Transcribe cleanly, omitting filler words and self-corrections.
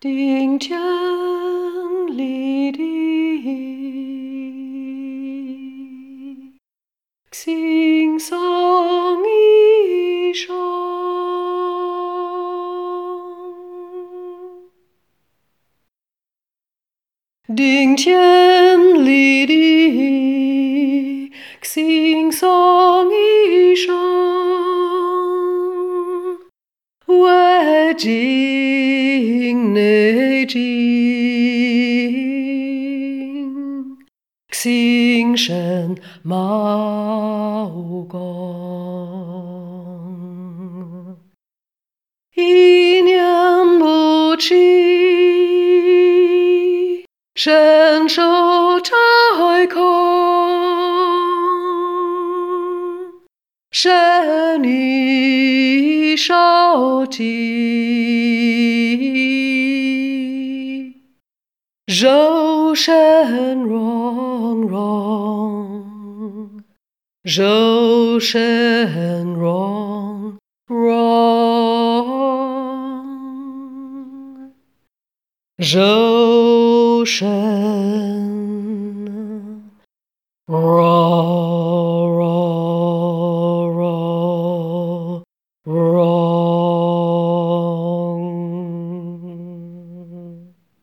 顶天立地，心上衣裳，顶天立地，心上衣裳，为境内境，心生毛光，一念不起，伸手太空，身已烧尽，肉身融融，肉身融融，肉身融。